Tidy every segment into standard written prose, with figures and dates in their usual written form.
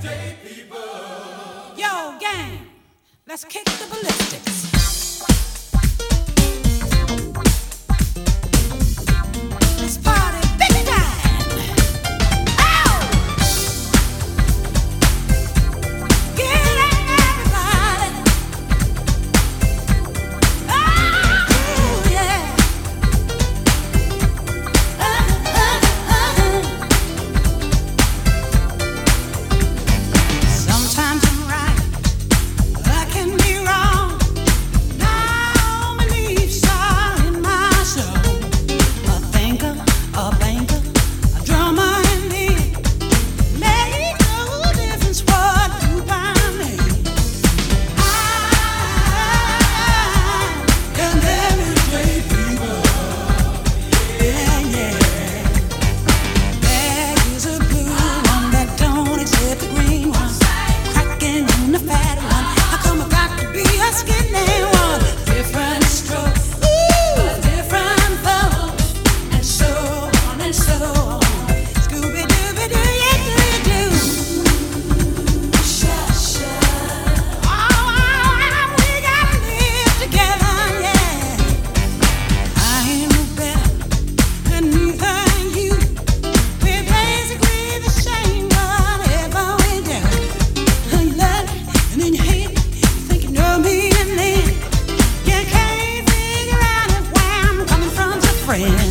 Yo, gang, let's kick the ballistics. Let's party big time. Ow! Get out, everybody. Oh, yeah. Sometimes I'm right, I can be wrong. Now beliefs are in my soul. A thinker, a banker, a drummer in me. Make no difference what group I'm in. I can demonstrate people. Yeah, yeah. There is a blue one that don't accept the green one. Cracking in the fat one. How come I got to be a skinny one? Different strokes, different flow, and so on and so on. Scooby Dooby Doo, yeah, do you do? Sha. Oh, we gotta live together, yeah. I ain't no better than neither you. We're basically the same, whatever we do. You love it, and then you hate it. You think you know me, and then you can't figure out if where I'm coming from's a friend.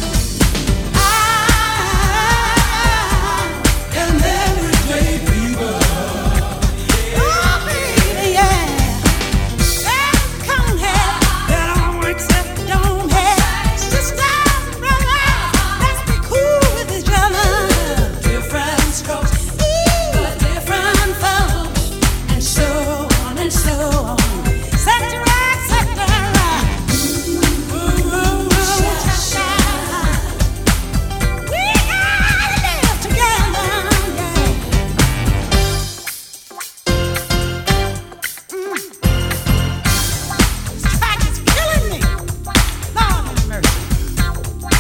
I can never play people. Oh, baby, yeah. There's a conehead that I won't accept, don't have. Sisters and brothers, let's be cool with each other. Different strokes, different folks, and so on and so on. Set to right, set to right. Cha-cha. We gotta live together, yeah. This track is killing me. Lord have mercy.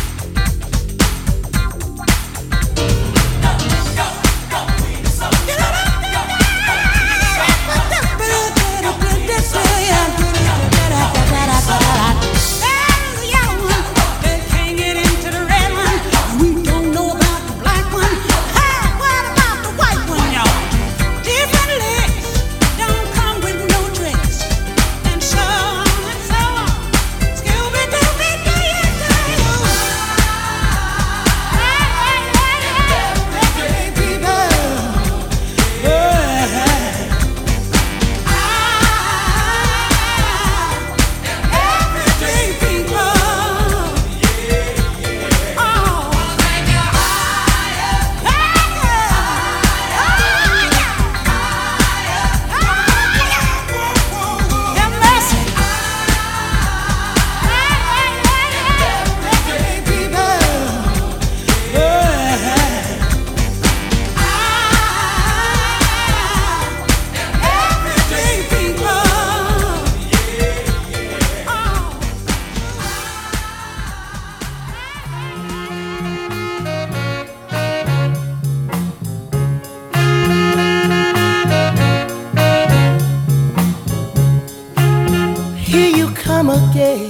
There's a yellow one that can't get into the red one. We don't know about the black one. Hey, what about the white one, y'all? Different licks don't come with no tricks, and so on and so on. Scooby Dooby Doo, yeah, do you? Hey, people. Everyday people. Have mercy. Everyday people. Everyday people. Here you come again,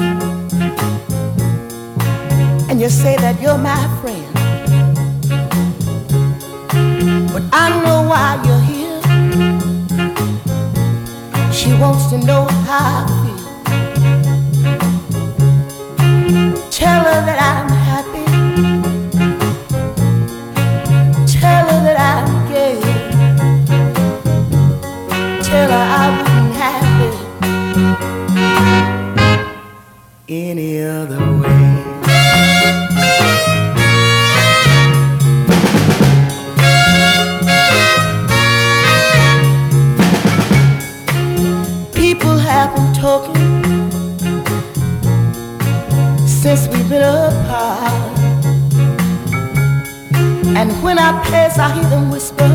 and you say that you're my friend, but I know why you're here. She wants to know how I feel. Tell her that I'm happy. Tell her that I'm gay. Tell her I wouldn't have it any other way. People have been talking since we've been apart, and when I pass I hear them whisper,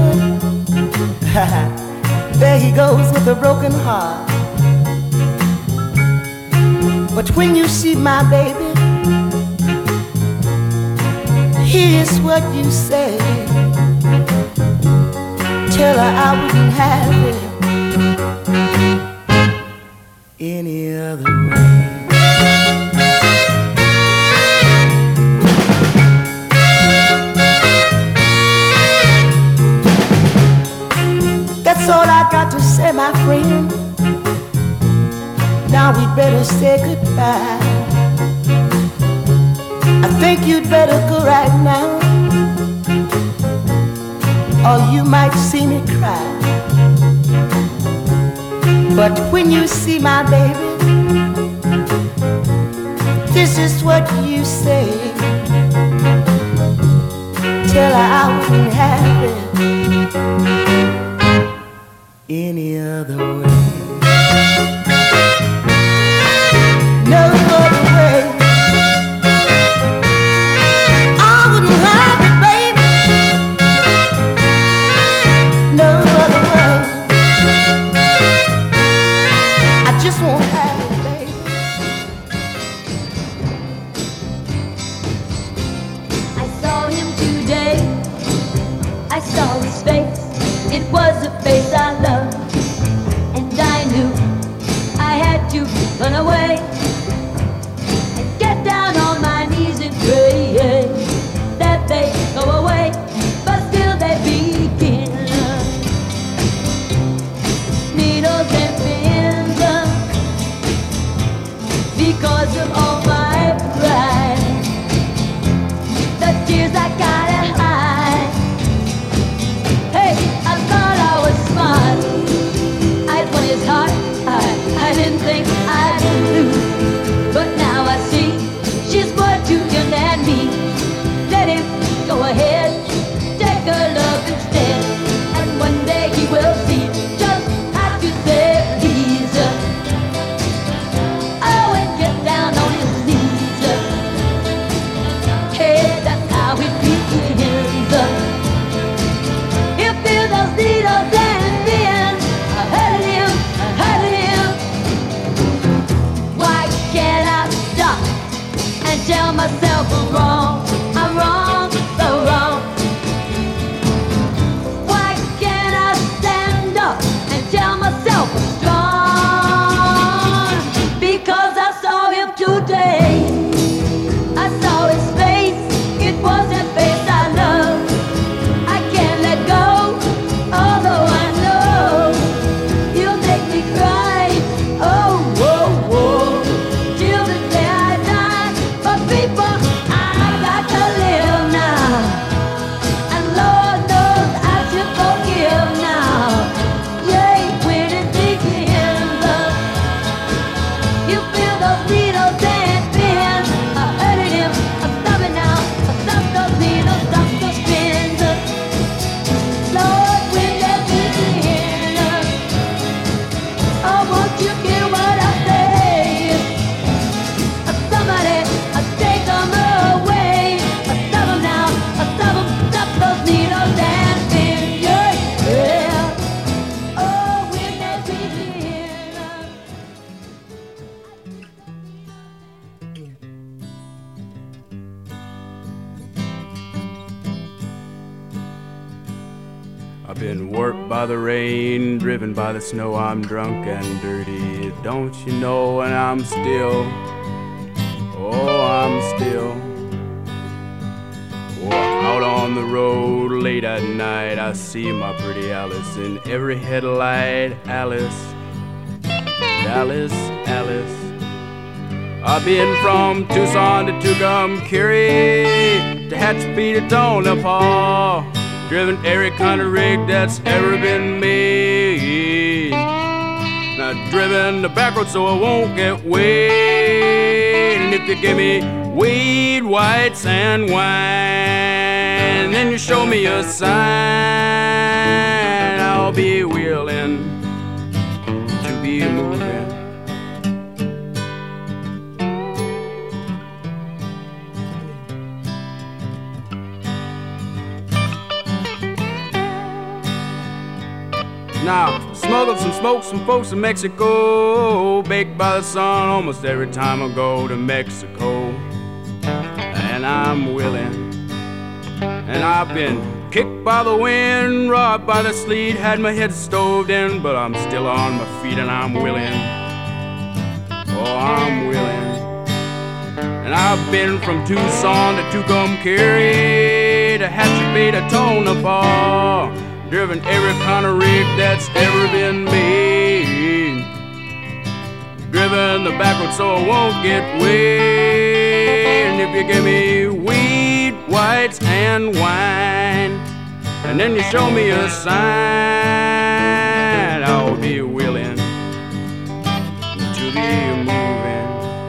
there he goes with a broken heart. But when you see my baby, here's what you say. tell her I wouldn't have it any other way. That's all I got to say, my friend. Now we'd better say goodbye. I think you'd better go right now, or you might see me cry. But when you see my baby, this is what you say. Tell her I wouldn't have it any other way. No other way. I wouldn't have it, baby. No other way. I just won't have it, baby. I saw him today. I saw his face. It was a face I loved, and I knew I had to run away and get down on my knees and pray that they go away, but still they begin. Needles and pins, because of all my pride, the tears I gotta hide. Hey, I thought I was smart. I'd won his heart. I didn't think I'd lose, but now I see she's more to him than me. Let him go ahead, take her love instead, and one day he will see just how to say please. Oh, and get down on his knees. Hey, that's how it begins. You feel those needles and pins. I hurt him, I hurt him. Why can't I stop and tell myself I'm wrong, so wrong? Why can't I stand up and tell myself I'm strong? Because I saw him today. I saw his face. It was that face I love. I can't let go, although I know you'll make me cry. Oh, whoa, whoa, till the day I die. But people, I got to live now, and Lord knows I should forgive now. Yay, when it begins, you feel those needles and pins. I hurted him, I stop it now. I stop those needles, stop those pins. Lord, when they begin, oh, won't you hear what I say? Somebody, take them away. Stop them now, stop them, stop those needles and pins. Yeah, yeah. Oh, when they begin. I've been worked by the rain, driven by the snow. I'm drunk and dirty, don't you know? And I'm still, oh, I'm still out on the road late at night. I see my pretty Alice in every headlight. Alice, Alice, Alice. I've been from Tucson to Tucumcari, to Tehachapi to Tonopah, driven every kind of rig that's ever been made. Now driven the back road so I won't get weighed. And if you give me weed, whites, and wine, then you show me a sign, I'll be willing to be moving. Now, smuggled some smoke, some folks in Mexico, baked by the sun almost every time I go to Mexico. And I'm willing, and I've been Kicked by the wind, robbed by the sleet, had my head stoved in, but I'm still on my feet and I'm willing. Oh, I'm willing. And I've been from Tucson to Tucumcari, to Hatchet Bay to Tonopah, driven every kind of rig that's ever been made. Driven the backwards so I won't get wet. And if you give me weed, whites, and wine, and then you show me a sign, I'll be willing to be moving.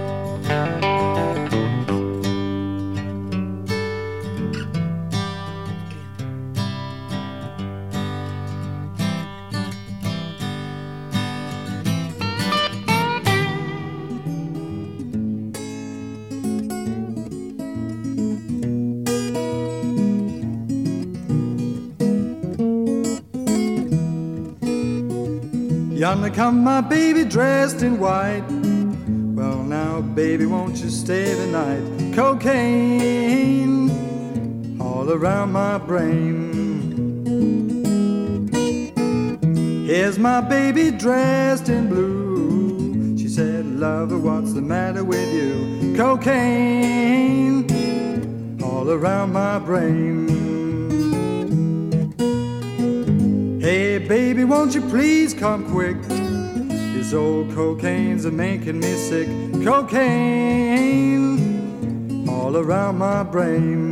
Yonder come my baby dressed in white. Well now, baby, won't you stay the night? Cocaine all around my brain. Here's my baby dressed in blue. She said, lover, what's the matter with you? Cocaine all around my brain. Hey baby, won't you please come quick? These old cocaine's are making me sick. Cocaine all around my brain.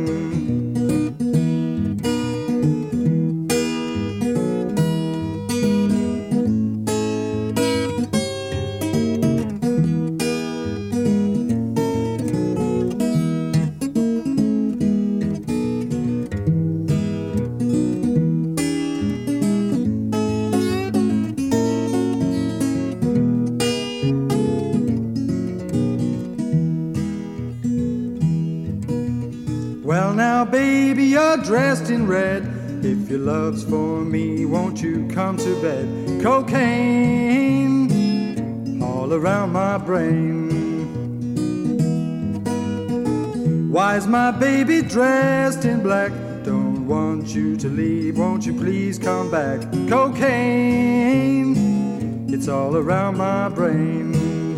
Well now, baby, you're dressed in red. If your love's for me, won't you come to bed? Cocaine all around my brain. Why's my baby dressed in black? Don't want you to leave, won't you please come back? Cocaine, it's all around my brain.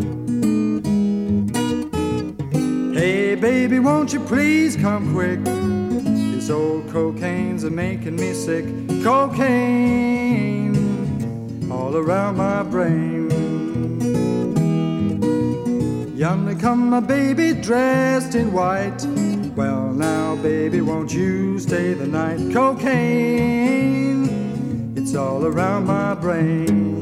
Hey baby, won't you please come quick? These old cocaine's are making me sick. Cocaine all around my brain. Yonder come my baby dressed in white. Well now, baby, won't you stay the night? Cocaine, it's all around my brain.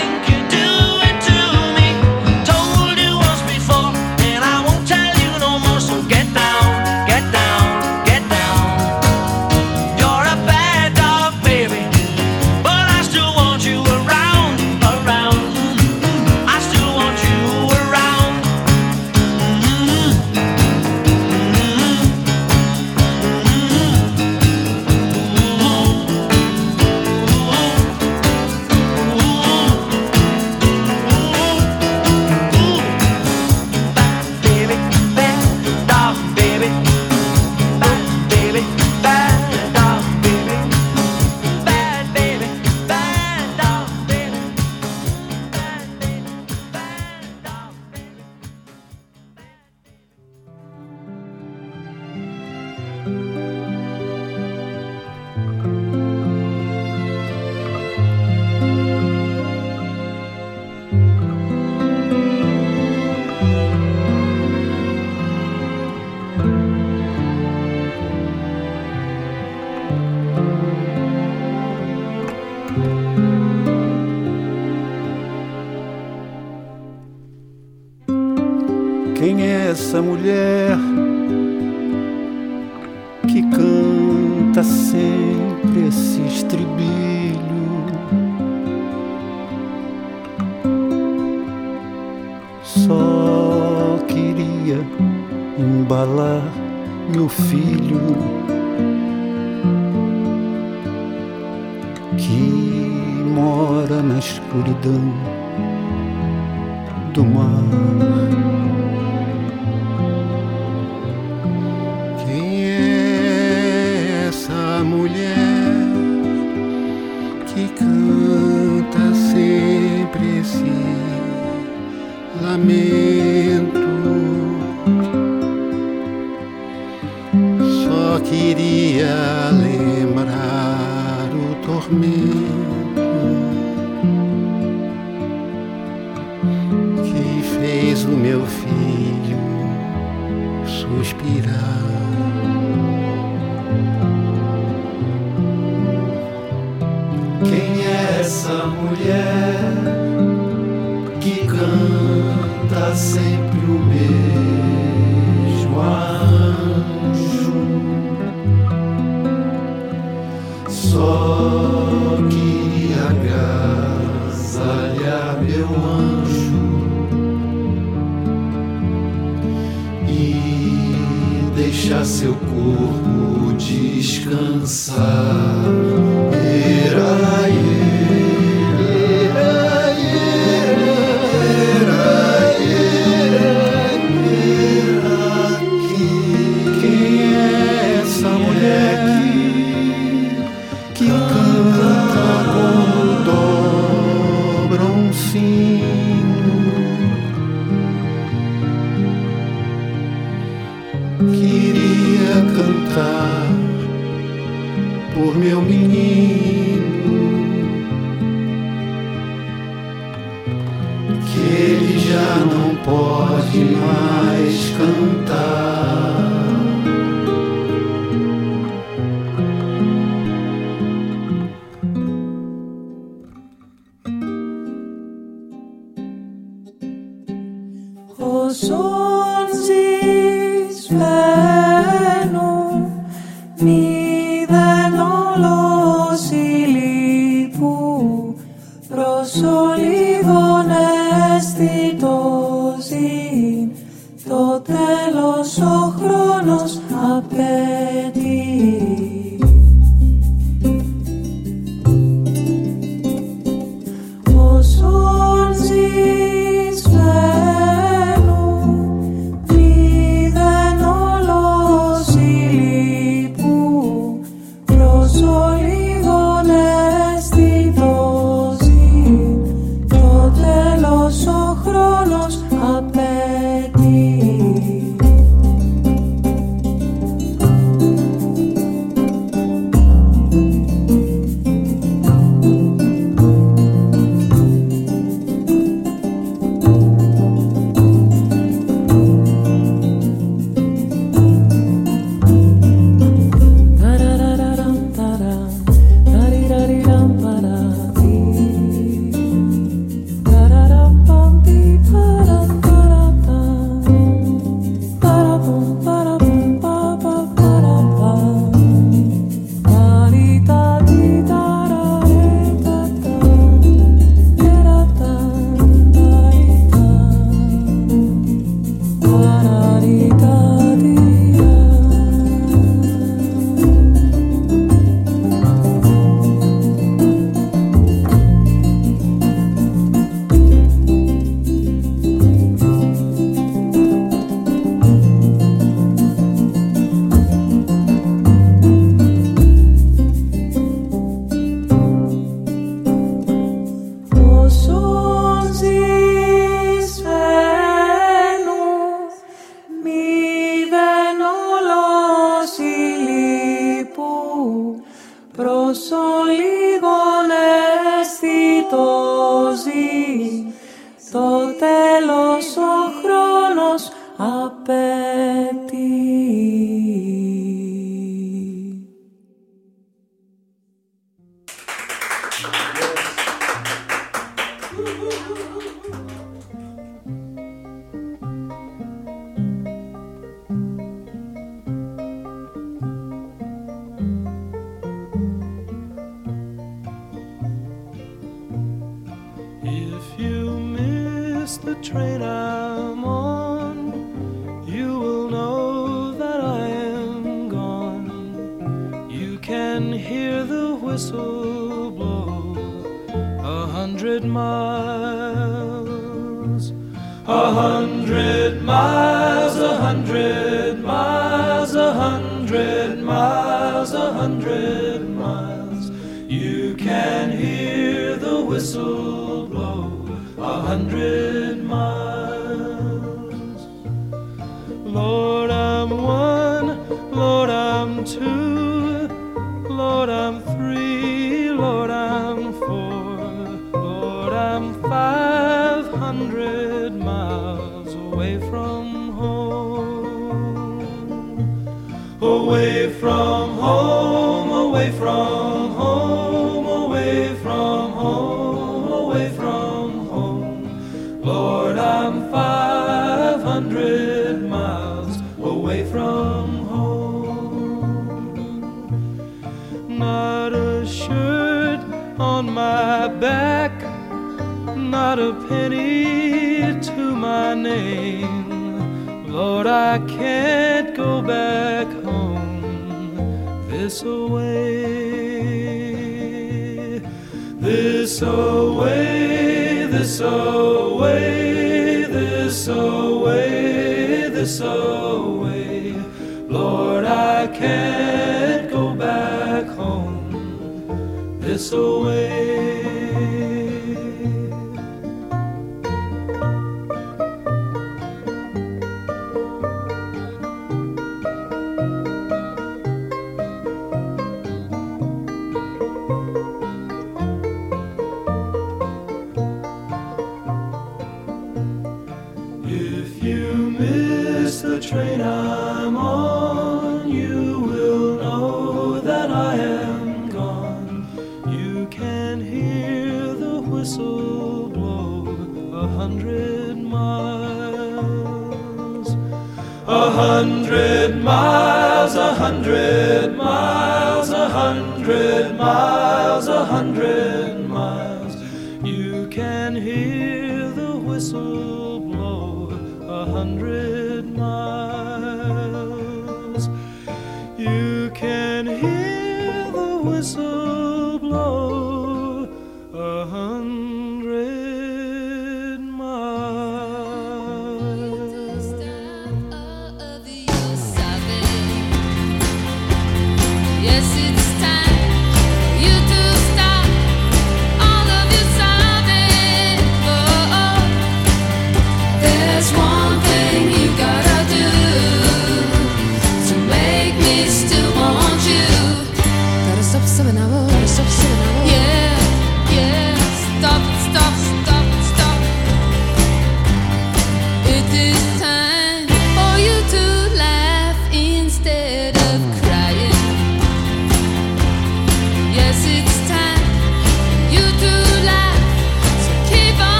No Quem é essa mulher que canta sempre esse estribilho? Só queria embalar meu filho que mora na escuridão do mar. Quem é essa mulher que canta sempre esse lamento? Só queria lembrar o tormento que fez o meu filho suspirar. Quem é essa mulher que canta sempre o mesmo anjo? Só queria agasalhar meu anjo e deixar seu corpo descansar. Quem é essa mulher que canta como dobra um sino? Queria cantar por meu menino, que ele já não pode mais cantar. Οσόνσεις φαίνουν μηδέν όλος ηλίπου προς ολίγον αισθητόζην το τέλος ο χρόνος απαιτεί. Οσόνσεις φαίνουν μηδέν όλος ηλίπου προς ολίγον αισθητόζην το τέλος ο χρόνος απαιτεί. the train I'm on, you will know that I am gone. You can hear the whistle blow 100 miles. 100 miles, 100 miles, 100 miles, 100 miles. You can hear the whistle blow 100 miles. Lord, I'm one, Lord, I'm two, Lord, I'm three, Lord, I'm four, Lord, I'm 500 miles away from home. Away from home, away from home, away from home, away from home. Lord, I'm 500 miles away from home. Not a shirt on my back, not a penny to my name. Lord, I can't go back home this away. This away, this away, this away, this away. Lord, I can't go back home this away. The train I'm on, you will know that I am gone. You can hear the whistle blow 100 miles. 100 miles, 100 miles, 100 miles, 100 miles. You can hear the whistle